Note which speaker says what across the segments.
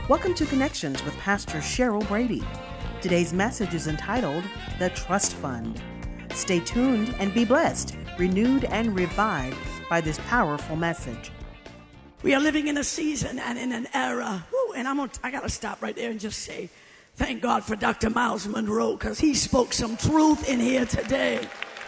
Speaker 1: Welcome to Connections with Pastor Cheryl Brady. Today's message is entitled, The Trust Fund. Stay tuned and be blessed, renewed and revived by this powerful message.
Speaker 2: We are living in a season and in an era, and I got to stop right there and just say, thank God for Dr. Miles Monroe, because he spoke some truth in here today.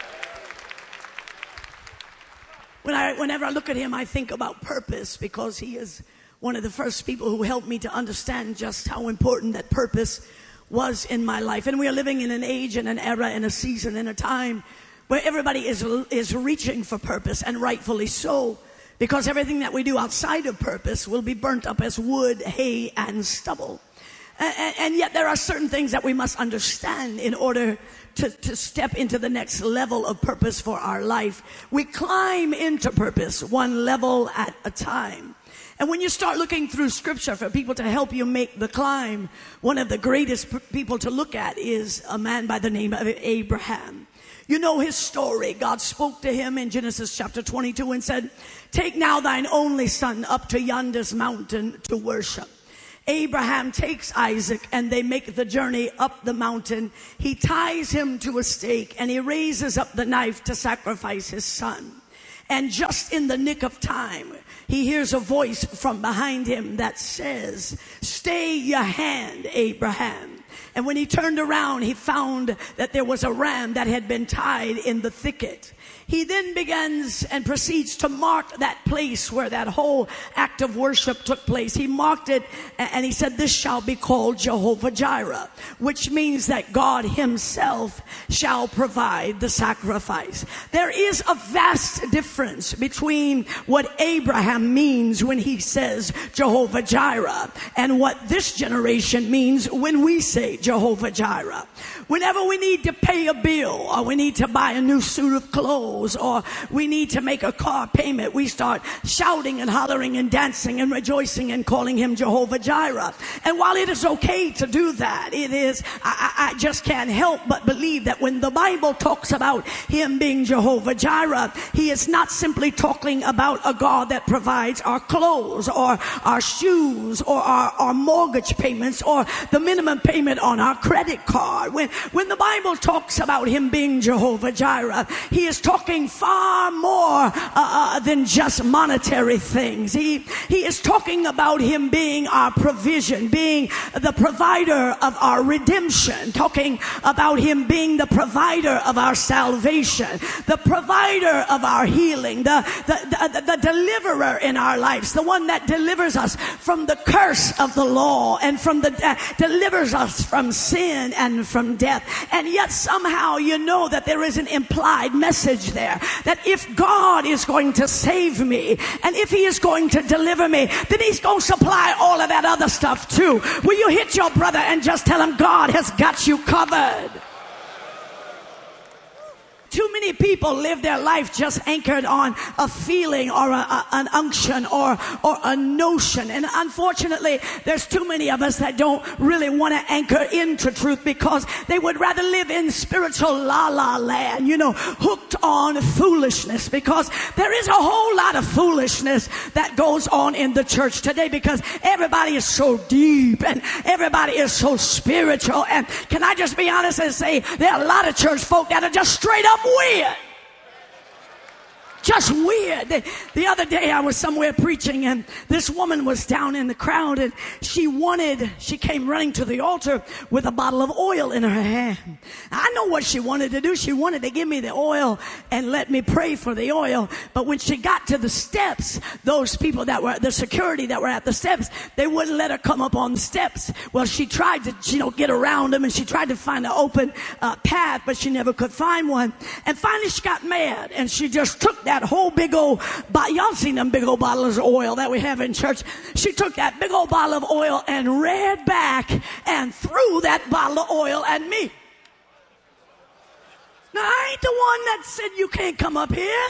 Speaker 2: Whenever I look at him, I think about purpose, because he is one of the first people who helped me to understand just how important that purpose was in my life. And we are living in an age and an era and a season and a time where everybody is reaching for purpose, and rightfully so, because everything that we do outside of purpose will be burnt up as wood, hay, and stubble. And yet there are certain things that we must understand in order to step into the next level of purpose for our life. We climb into purpose one level at a time. And when you start looking through scripture for people to help you make the climb, one of the greatest people to look at is a man by the name of Abraham. You know his story. God spoke to him in Genesis chapter 22 and said, "Take now thine only son up to yonder's mountain to worship." Abraham takes Isaac and they make the journey up the mountain. He ties him to a stake and he raises up the knife to sacrifice his son. And just in the nick of time, he hears a voice from behind him that says, "Stay your hand, Abraham." And when he turned around, he found that there was a ram that had been tied in the thicket. He then begins and proceeds to mark that place where that whole act of worship took place. He marked it and he said, "This shall be called Jehovah Jireh," which means that God himself shall provide the sacrifice. There is a vast difference between what Abraham means when he says Jehovah Jireh and what this generation means when we say Jehovah Jireh. Whenever we need to pay a bill, or we need to buy a new suit of clothes, or we need to make a car payment, we start shouting and hollering and dancing and rejoicing and calling him Jehovah Jireh. And while it is okay to do that, I just can't help but believe that when the Bible talks about him being Jehovah Jireh, he is not simply talking about a God that provides our clothes or our shoes or our mortgage payments or the minimum payment on our credit card. When the Bible talks about him being Jehovah Jireh, he is talking far more than just monetary things. He is talking about him being our provision, being the provider of our redemption, talking about him being the provider of our salvation, the provider of our healing, the deliverer in our lives, the one that delivers us from the curse of the law and from delivers us from sin and from death. And yet somehow you know that there is an implied message there, that if God is going to save me and if he is going to deliver me, then he's going to supply all of that other stuff too. Will you hit your brother and just tell him God has got you covered? Too many people live their life just anchored on a feeling or an unction or a notion. And unfortunately, there's too many of us that don't really want to anchor into truth because they would rather live in spiritual la-la land, hooked on foolishness, because there is a whole lot of foolishness that goes on in the church today because everybody is so deep and everybody is so spiritual. And can I just be honest and say there are a lot of church folk that are just straight up weird. Just weird. The other day I was somewhere preaching and this woman was down in the crowd and she came running to the altar with a bottle of oil in her hand. I know what she wanted to do. She wanted to give me the oil and let me pray for the oil. But when she got to the steps, those people that were, the security that were at the steps, they wouldn't let her come up on the steps. Well, she tried to, get around them and she tried to find an open path, but she never could find one. And finally she got mad and she just took that whole big old bottle. Y'all seen them big old bottles of oil that we have in church? She took that big old bottle of oil and ran back and threw that bottle of oil at me. Now, I ain't the one that said you can't come up here.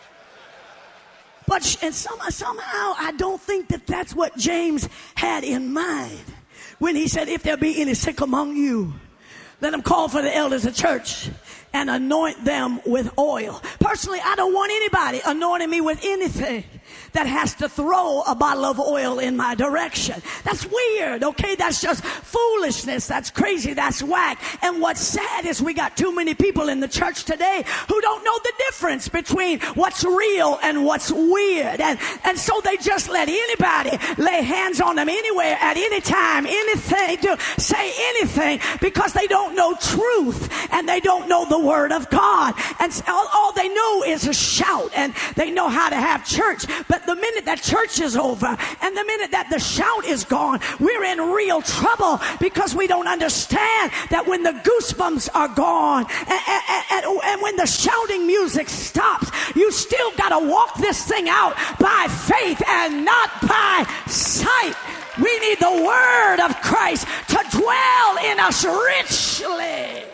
Speaker 2: But somehow I don't think that that's what James had in mind when he said, if there be any sick among you, let them call for the elders of church and anoint them with oil. Personally, I don't want anybody anointing me with anything. that has to throw a bottle of oil in my direction. That's weird, okay? That's just foolishness. That's crazy. That's whack. And what's sad is we got too many people in the church today who don't know the difference between what's real and what's weird. And so they just let anybody lay hands on them anywhere, at any time, anything, say anything, because they don't know truth and they don't know the Word of God. And all they know is a shout, and they know how to have church. But the minute that church is over and the minute that the shout is gone, we're in real trouble, because we don't understand that when the goosebumps are gone and when the shouting music stops, you still got to walk this thing out by faith and not by sight. We need the Word of Christ to dwell in us richly.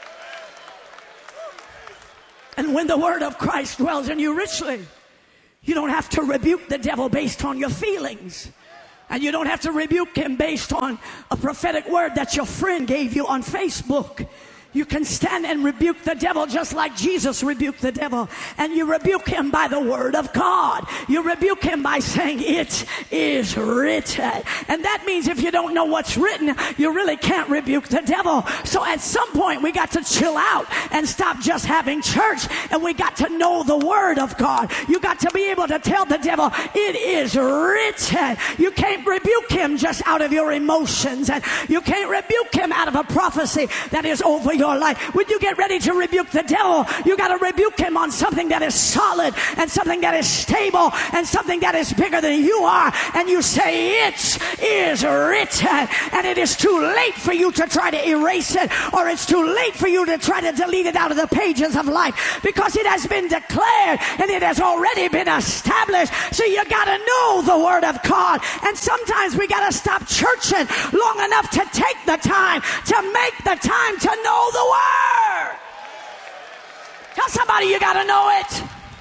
Speaker 2: And when the Word of Christ dwells in you richly, you don't have to rebuke the devil based on your feelings. And you don't have to rebuke him based on a prophetic word that your friend gave you on Facebook. You can stand and rebuke the devil just like Jesus rebuked the devil. And you rebuke him by the Word of God. You rebuke him by saying, it is written. And that means if you don't know what's written, you really can't rebuke the devil. So at some point we got to chill out and stop just having church. And we got to know the Word of God. You got to be able to tell the devil, it is written. You can't rebuke him just out of your emotions. And you can't rebuke him out of a prophecy that is over your life. When you get ready to rebuke the devil, you got to rebuke him on something that is solid and something that is stable and something that is bigger than you are. And you say, it is written. And it is too late for you to try to erase it, or it's too late for you to try to delete it out of the pages of life, because it has been declared and it has already been established. So you got to know the Word of God. And sometimes we got to stop churching long enough to take the time, to make the time to know the Word. Tell somebody you got to know it.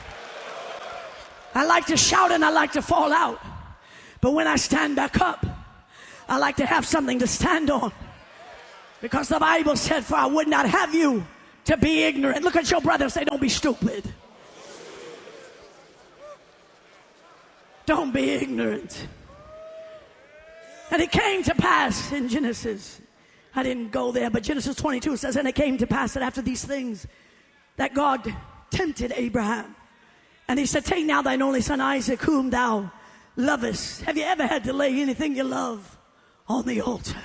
Speaker 2: I like to shout and I like to fall out, but when I stand back up, I like to have something to stand on, because the Bible said, for I would not have you to be ignorant. Look at your brother and say, don't be stupid. Don't be ignorant. And it came to pass in Genesis, I didn't go there, but Genesis 22 says, and it came to pass that after these things that God tempted Abraham. And he said, take now thine only son Isaac, whom thou lovest. Have you ever had to lay anything you love on the altar?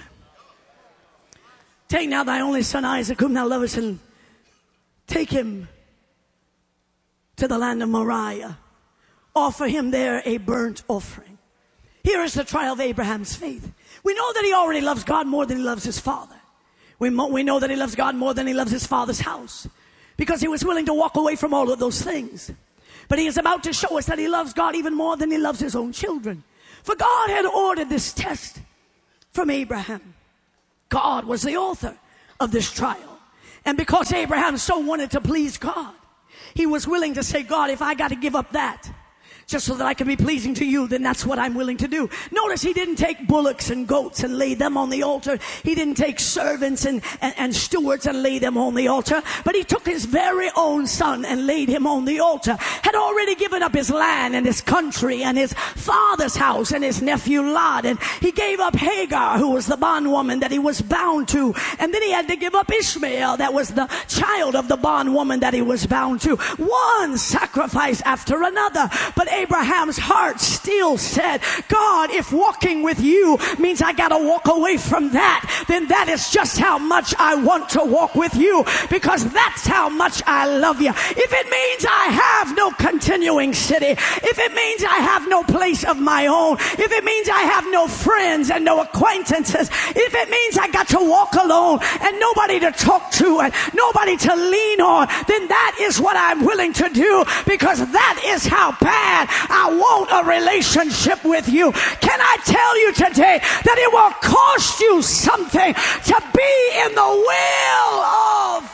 Speaker 2: Take now thy only son Isaac, whom thou lovest, and take him to the land of Moriah. Offer him there a burnt offering. Here is the trial of Abraham's faith. We know that he already loves God more than he loves his father. We know that he loves God more than he loves his father's house, because he was willing to walk away from all of those things. But he is about to show us that he loves God even more than he loves his own children. For God had ordered this test from Abraham. God was the author of this trial. And because Abraham so wanted to please God, he was willing to say, God, if I got to give up that just so that I can be pleasing to you, then that's what I'm willing to do. Notice he didn't take bullocks and goats and lay them on the altar. He didn't take servants and stewards and lay them on the altar. But he took his very own son and laid him on the altar. Had already given up his land and his country and his father's house and his nephew Lot. And he gave up Hagar, who was the bondwoman that he was bound to. And then he had to give up Ishmael, that was the child of the bondwoman that he was bound to. One sacrifice after another. But Abraham's heart still said, God, if walking with you means I got to walk away from that, then that is just how much I want to walk with you, because that's how much I love you. If it means I have no continuing city, if it means I have no place of my own, if it means I have no friends and no acquaintances, if it means I got to walk alone and nobody to talk to and nobody to lean on, then that is what I'm willing to do, because that is how bad I want a relationship with you. Can I tell you today that it will cost you something to be in the will of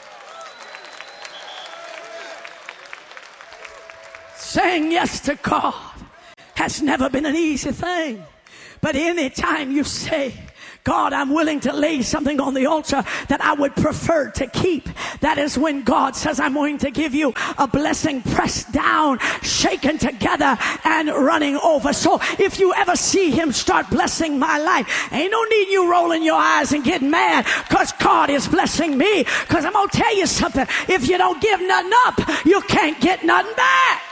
Speaker 2: saying yes to God has never been an easy thing. But anytime you say, God, I'm willing to lay something on the altar that I would prefer to keep. That is when God says, I'm going to give you a blessing pressed down, shaken together, and running over. So if you ever see him start blessing my life, ain't no need you rolling your eyes and getting mad because God is blessing me. Because I'm going to tell you something. If you don't give nothing up, you can't get nothing back.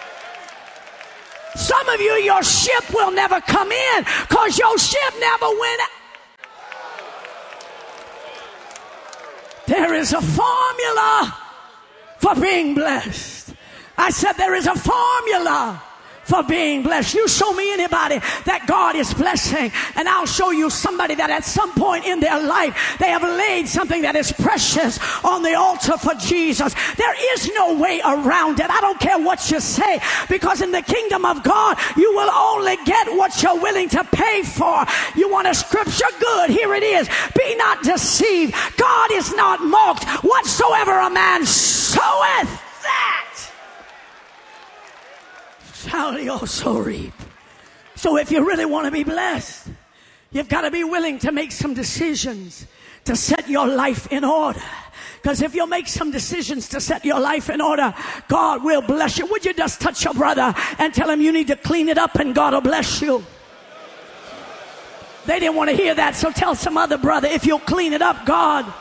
Speaker 2: Some of you, your ship will never come in because your ship never went out. There is a formula for being blessed. I said there is a formula for being blessed. You show me anybody that God is blessing, and I'll show you somebody that at some point in their life they have laid something that is precious on the altar for Jesus. There is no way around it. I don't care what you say, because in the kingdom of God you will only get what you're willing to pay for. You want a scripture? Good, here it is. Be not deceived. God is not mocked. Whatsoever a man soweth, that shall he also reap. So if you really want to be blessed, you've got to be willing to make some decisions to set your life in order. Because if you'll make some decisions to set your life in order, God will bless you. Would you just touch your brother and tell him you need to clean it up and God will bless you? They didn't want to hear that, so tell some other brother, if you'll clean it up, God.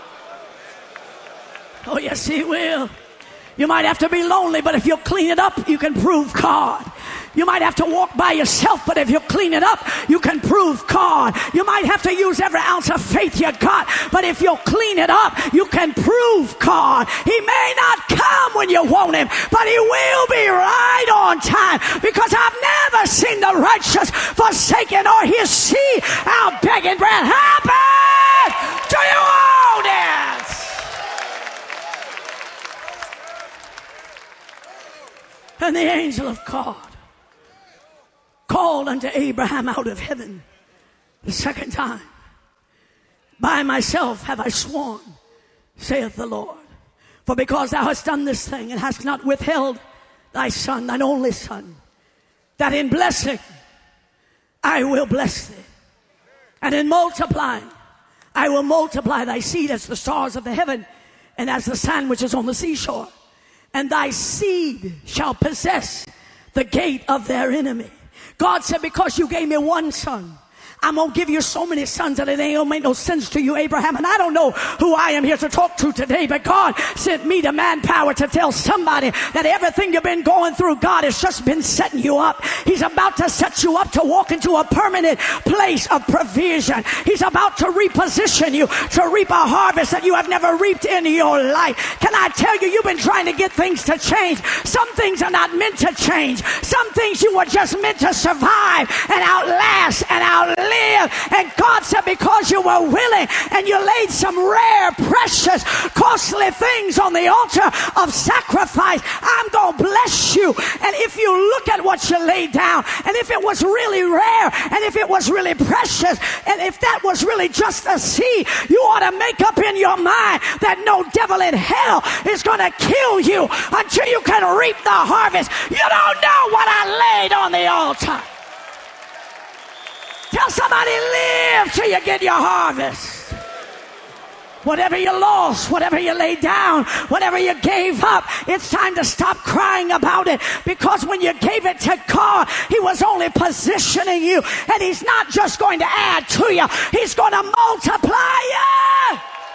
Speaker 2: Oh yes, he will. You might have to be lonely, but if you clean it up, you can prove God. You might have to walk by yourself, but if you clean it up, you can prove God. You might have to use every ounce of faith you got, but if you clean it up, you can prove God. He may not come when you want him, but he will be right on time, because I've never seen the righteous forsaken or his seed out begging bread. Happen to you all this. And the angel of God called unto Abraham out of heaven the second time. By myself have I sworn, saith the Lord. For because thou hast done this thing and hast not withheld thy son, thine only son, that in blessing I will bless thee, and in multiplying I will multiply thy seed as the stars of the heaven and as the sand which is on the seashore. And thy seed shall possess the gate of their enemy. God said, because you gave me one son, I'm going to give you so many sons that it ain't going to make no sense to you, Abraham. And I don't know who I am here to talk to today, but God sent me to manpower to tell somebody that everything you've been going through, God has just been setting you up. He's about to set you up to walk into a permanent place of provision. He's about to reposition you to reap a harvest that you have never reaped in your life. Can I tell you, you've been trying to get things to change. Some things are not meant to change. Some things you were just meant to survive and outlast and outlive. And God said, because you were willing and you laid some rare, precious, costly things on the altar of sacrifice, I'm going to bless you. And if you look at what you laid down, and if it was really rare, and if it was really precious, and if that was really just a seed, you ought to make up in your mind that no devil in hell is going to kill you until you can reap the harvest. You don't know what I laid on the altar. Tell somebody, live till you get your harvest. Whatever you lost, whatever you laid down, whatever you gave up, it's time to stop crying about it, because when you gave it to God, he was only positioning you, and he's not just going to add to you, he's going to multiply you.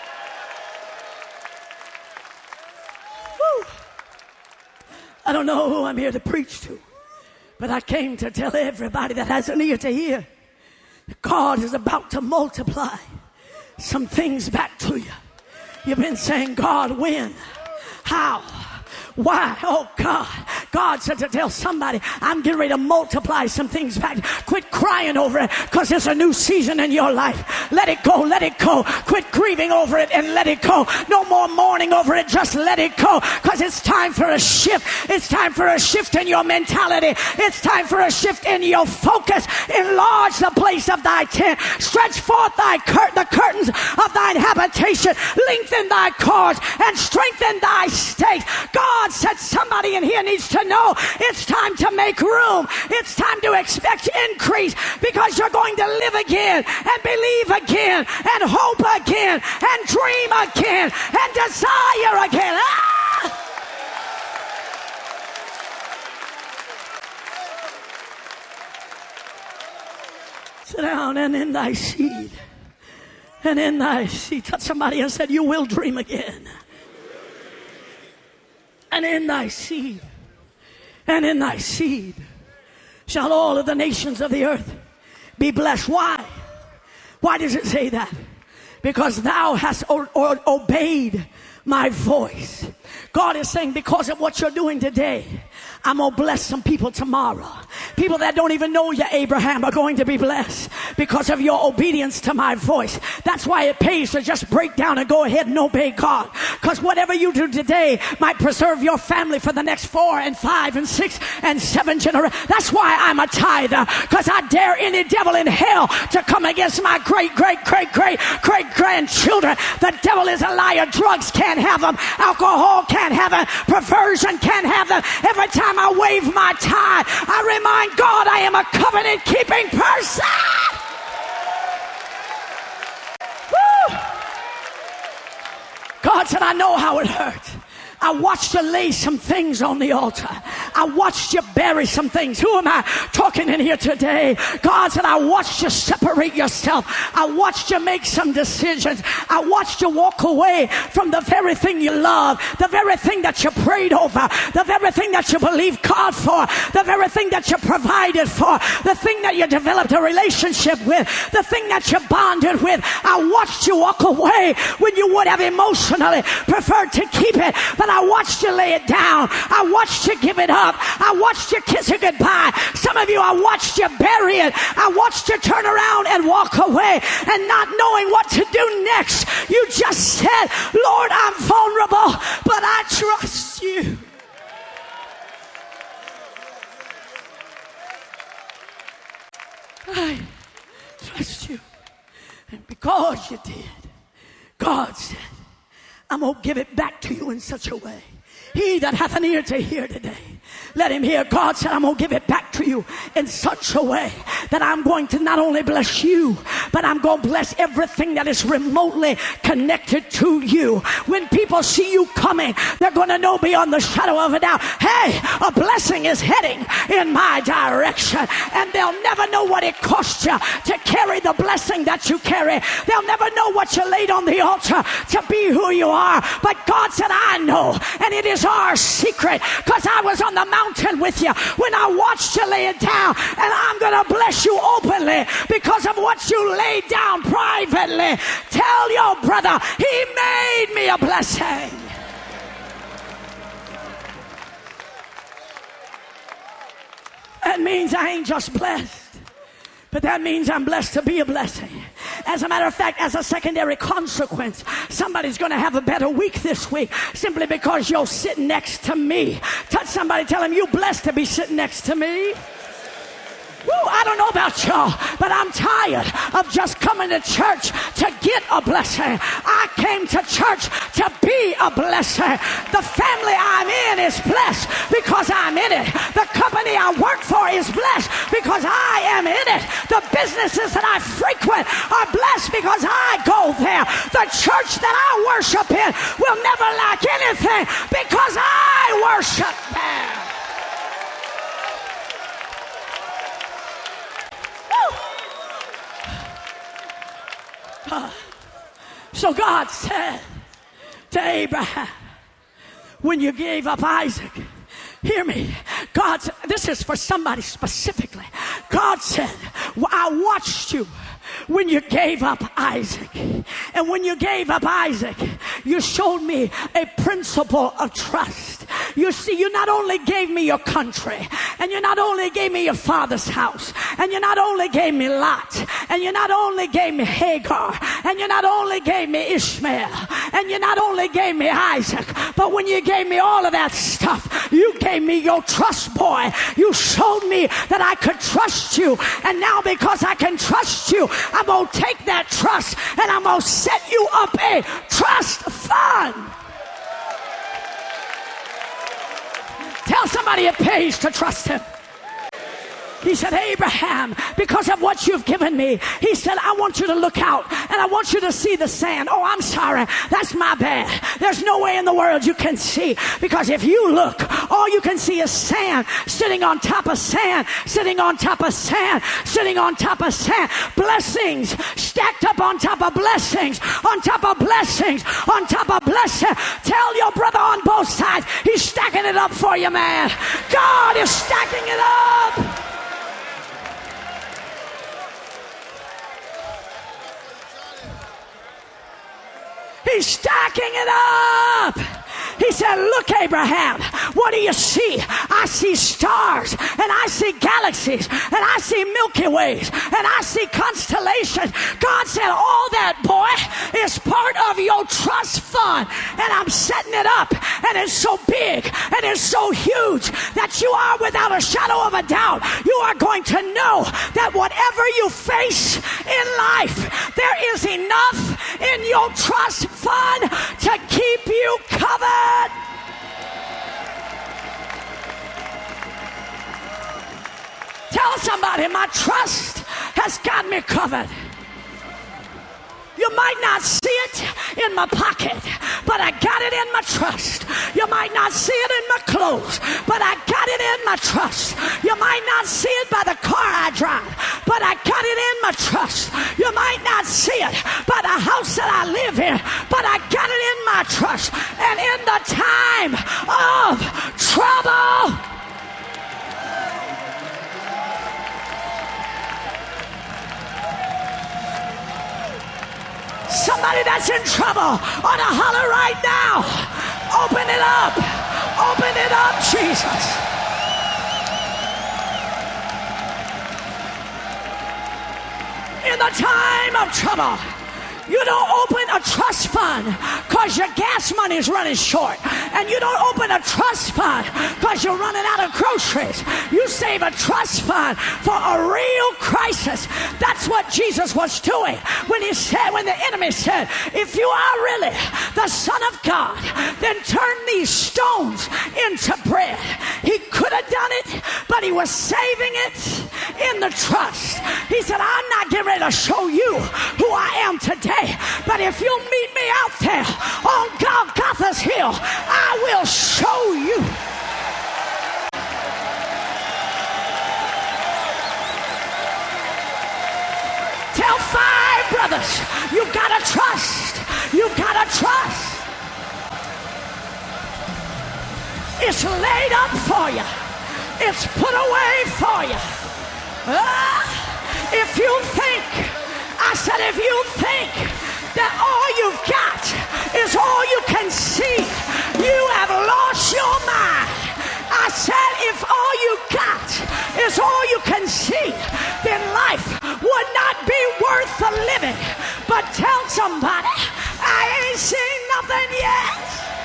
Speaker 2: Woo. I don't know who I'm here to preach to, but I came to tell everybody that has an ear to hear. God is about to multiply some things back to you. You've been saying, God, when? How? Why? Oh God. God said to tell somebody, I'm getting ready to multiply some things back. Quit crying over it, because there's a new season in your life. Let it go, let it go. Quit grieving over it and let it go. No more mourning over it, just let it go, because it's time for a shift. It's time for a shift in your mentality. It's time for a shift in your focus. Enlarge the place of thy tent. Stretch forth the curtains of thine habitation. Lengthen thy cords and strengthen thy stakes. God said somebody in here needs to know it's time to make room. It's time to expect increase, because you're going to live again and believe again and hope again and dream again and desire again. Sit down. And in thy seed, and in thy seed, touch somebody and said, you will dream again. And in thy seed, and in thy seed shall all of the nations of the earth be blessed. Why? Why does it say that? Because thou hast obeyed my voice. God is saying, because of what you're doing today, I'm going to bless some people tomorrow. People that don't even know you, Abraham, are going to be blessed because of your obedience to my voice. That's why it pays to just break down and go ahead and obey God. Because whatever you do today might preserve your family for the next 4 and 5 and 6 and 7 generations. That's why I'm a tither, because I dare any devil in hell to come against my great grandchildren. The devil is a liar. Drugs can't have them. Alcohol can't have them. Perversion can't have them. Every time I wave my tithe, I remind God I am a covenant keeping person. Woo! God said, I know how it hurts. I watched you lay some things on the altar. I watched you bury some things. Who am I talking in here today? God said, I watched you separate yourself. I watched you make some decisions. I watched you walk away from the very thing you love, the very thing that you prayed over, the very thing that you believed God for, the very thing that you provided for, the thing that you developed a relationship with, the thing that you bonded with. I watched you walk away when you would have emotionally preferred to keep it. But I watched you lay it down. I watched you give it up. I watched you kiss it goodbye. Some of you, I watched you bury it. I watched you turn around and walk away and not knowing what to do next. You just said, Lord, I'm vulnerable, but I trust you. I trust you. And because you did, God said, I'm going to give it back to you in such a way. He that hath an ear to hear today, let him hear. God said, I'm going to give it back to you in such a way that I'm going to not only bless you, but I'm going to bless everything that is remotely connected to you. When people see you coming, they're going to know beyond the shadow of a doubt, hey, a blessing is heading in my direction. And they'll never know what it cost you to carry the blessing that you carry. They'll never know what you laid on the altar to be who you are. But God said, I know, and it is our secret, because I was on the mountain with you when I watched you lay it down, and I'm going to bless you openly because of what you laid down privately. Tell your brother, he made me a blessing. That means I ain't just blessed, but that means I'm blessed to be a blessing. As a matter of fact, as a secondary consequence, somebody's going to have a better week this week simply because you're sitting next to me. Touch somebody, tell them, you're blessed to be sitting next to me. Woo, I don't know about y'all, but I'm tired of just coming to church to get a blessing. I came to church to be a blessing. The family I'm in is blessed because I'm in it. The company I work for is blessed because I am in it. The businesses that I frequent are blessed because I go there. The church that I worship in will never lack anything because I worship there. So God said to Abraham, when you gave up Isaac, hear me, God said, this is for somebody specifically. God said, I watched you when you gave up Isaac. And when you gave up Isaac, you showed me a principle of trust. You see, you not only gave me your country, and you not only gave me your father's house, and you not only gave me Lot, and you not only gave me Hagar, and you not only gave me Ishmael, and you not only gave me Isaac, but when you gave me all of that stuff, you gave me your trust boy. You showed me that I could trust you. And now because I can trust you, I'm going to take that trust and I'm going to set you up a trust fund. Tell somebody somebody, it pays to trust him. He said, Abraham, because of what you've given me, he said, I want you to look out and I want you to see the sand. Oh, I'm sorry. That's my bad. There's no way in the world you can see, because if you look, all you can see is sand sitting on top of sand, sitting on top of sand, sitting on top of sand. Blessings stacked up on top of blessings, on top of blessings, on top of blessings. Tell your brother on both sides, he's stacking it up for you, man. God is stacking it up. He's stacking it up. He said, look, Abraham, what do you see? I see stars, and I see galaxies, and I see Milky Ways, and I see constellations. God said, all that, boy, is part of your trust fund, and I'm setting it up, and it's so big, and it's so huge that you are, without a shadow of a doubt, you are going to know that whatever you face in life, there is enough in your trust fund to keep you covered. Tell somebody, my trust has got me covered. You might not see it in my pocket, but I got it in my trust. You might not see it in my clothes, but I got it in my trust. You might not see it by the car I drive, but I got it in my trust. You might not see it by the house that I live in, but I got it in my trust. And in the time of trouble, somebody that's in trouble ought to holler right now. Open it up. Open it up, Jesus. In the time of trouble, you don't open a trust fund because your gas money is running short. And you don't open a trust fund because you're running out of groceries. You save a trust fund for a real crisis. That's what Jesus was doing when he said, when the enemy said, if you are really the Son of God, then turn these stones into bread. He could have done it, but he was saving it in the trust. He said, I'm not getting ready to show you who I am today, but if you'll meet me out there on Golgotha's hill, I will show you. Tell 5 brothers, you gotta trust. You gotta trust. It's laid up for you. It's put away for you. If you think, I said, if you think that all you've got is all you can see, you have lost your mind. I said, if all you got is all you can see, then life would not be worth the living. But tell somebody, I ain't seen nothing yet.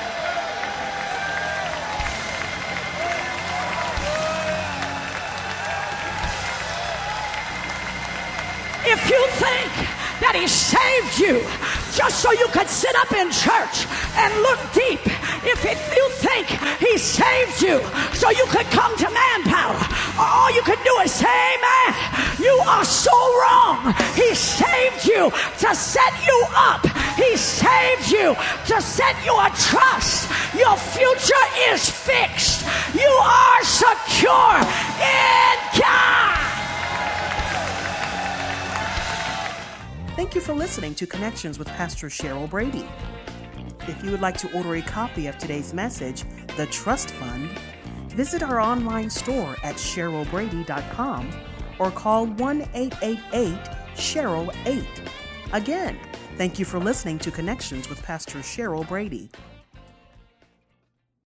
Speaker 2: If you think that he saved you just so you could sit up in church and look deep, if you think he saved you so you could come to Manpower, all you could do is say amen, you are so wrong. He saved you to set you up. He saved you to set you a trust. Your future is fixed. You are secure in God.
Speaker 1: Thank you for listening to Connections with Pastor Cheryl Brady. If you would like to order a copy of today's message, The Trust Fund, visit our online store at CherylBrady.com or call 1-888-CHERYL-8. Again, thank you for listening to Connections with Pastor Cheryl Brady.